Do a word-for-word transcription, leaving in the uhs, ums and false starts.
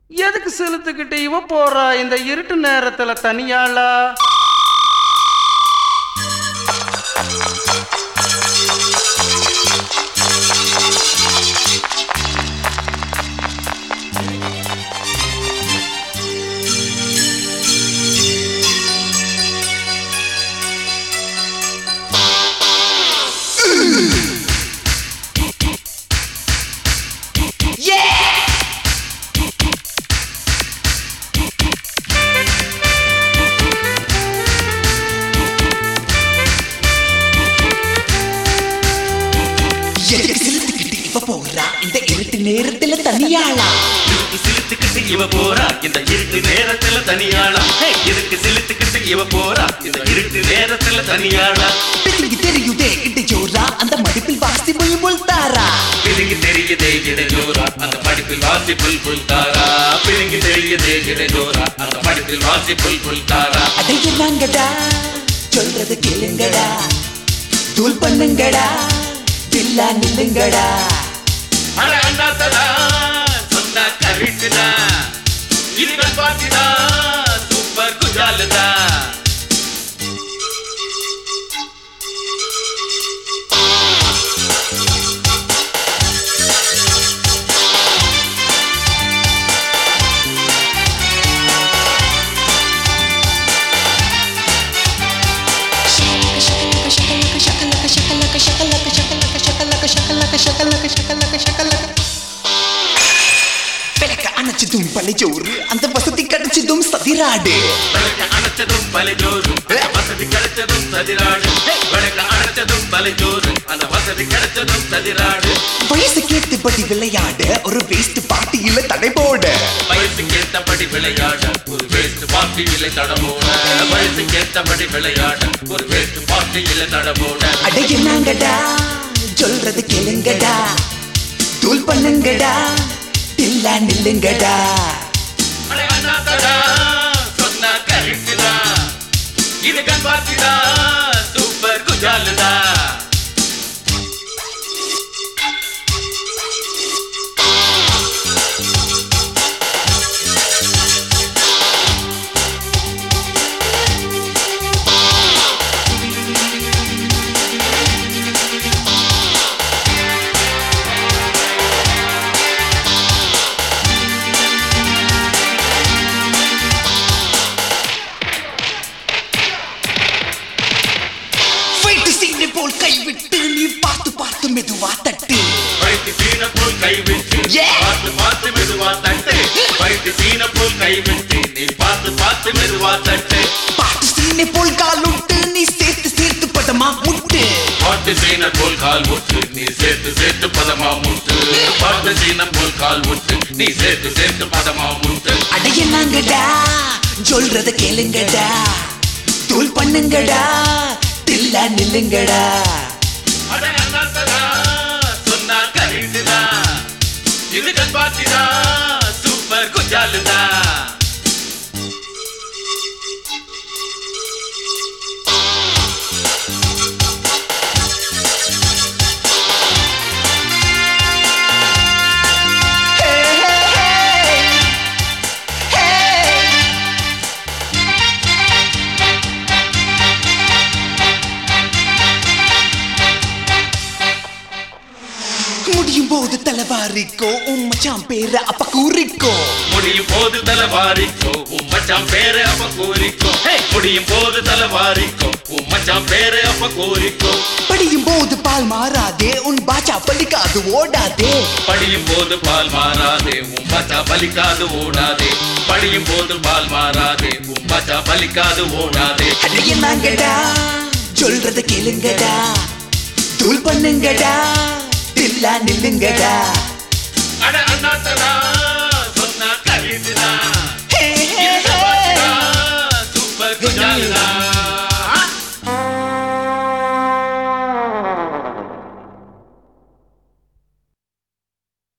எதுக்கு செலுத்துக்கிட்டு இவ போறா இந்த இருட்டு நேரத்துல தனியாளா? இந்த இருட்டு நேரத்துல தனியாளா இதுக்கு சிலுத்துக்கிட்டு இவ போறா இந்த இருட்டு நேரத்துல தனியாளா இதுக்கு சிலுத்துக்கிட்டு இவ போறா இந்த இருட்டு நேரத்துல தனியாளா பிரிங்கி தெரியுதே இட ஜோரா அந்த மடிப்பில் வாசி புல் புல் தாரா பிரிங்கி தெரியுதே இட ஜோரா அந்த மடிப்பில் வாசி புல் புல் தாரா பிரிங்கி தெரியுதே இட ஜோரா அந்த மடிப்பில் வாசி புல் புல் தாரா அடைய நாங்கடா சொல்றது கேளுங்கடா தூள் பண்ணுங்கடா தில்லா நில்லுங்கடா அட அண்ணாத்தடா சொன்னா கரெக்ட்டுடா இதுவன் பாத்திடா சூப்பர் குஜாலுடா அணைச்சதும் பழைச்சோறு அந்த வசதி கிடைச்சதும் சதிராடு அணைச்சதும் பழைச்சோறு வசதி கிடைச்சதும் சதிராடு அணைச்சதும் பழைச்சோறு அந்த வசதி கிடைச்சதும் சதிராடு வயசு கேட்டபடி விளையாட ஒரு வேஸ்ட் பாட்டியில தடை போட வயசு கேட்டபடி விளையாட ஒரு வேஸ்ட் பாட்டியில தடை போட வயசு கேட்டபடி விளையாட ஒரு வேஸ்ட் பாட்டியில தடை போட அடைய நாங்கடா சொல்றது கேளுங்கடா தூள் பண்ணுங்கடா இல்ல நில்லுங்கடா அட அண்ணாத்தடா சொன்னா கரெக்ட்டுடா இது கண் பாத்திடா சூப்பர் குஜாலுடா போல் கைவிட்டு நீ பார்த்து பார்த்து மெதுவா தட்டு வைத்து சீன போல் கைவிட்டு பார்த்து பார்த்து மெதுவா தட்டு வைத்து சீன போல் கைவிட்டு நீ பார்த்து பார்த்து மெதுவா தட்டு பாட்டு சீனை போல் கால் விட்டு நீ சேர்த்து சேர்த்து பதமா முட்டு பாட்டு சீன போல் கால் விட்டு நீ சேர்த்து சேர்த்து பதமா முட்டு பாட்டு சீன போல் கால் விட்டு நீ சேர்த்து சேர்த்து பதமா முட்டு அடைய நாங்கடா சொல்றத கேளுங்கடா தூள் பண்ணுங்கடா தில்லா நில்லுங்கடா அட அண்ணாத்தடா சொன்னா கரெக்ட்டுடா இது கண் பாத்திடா சூப்பர் குஜாலுடா முடியும் போது தலைவாரிக்கோ உம்மச்சாம் பேர அப்ப கூறிக்கோ முடியும் போது தலைவாரிக்கோ உம்மச்சாம் பேரு அப்ப கூறிக்கோ முடியும் போது தலைவாரிக்கோ உம்மச்சாம் பேரு அப்ப கூறிக்கோ படியும் போது பால் மாறாதே உன் பாச்சா பலிக்காது ஓடாதே படியும் போது பால் மாறாதே உன் பாச்சா பலிக்காது ஓடாதே படியும் போது பால் மாறாதே உன் பாச்சா பலிக்காது ஓடாதே அடைய நாங்கடா சொல்றத கேளுங்கடா தூள் பண்ணுங்கடா இல்ல நில்லுங்கடா அட அண்ணாத்தடா சொன்னா கரெக்ட்டுடா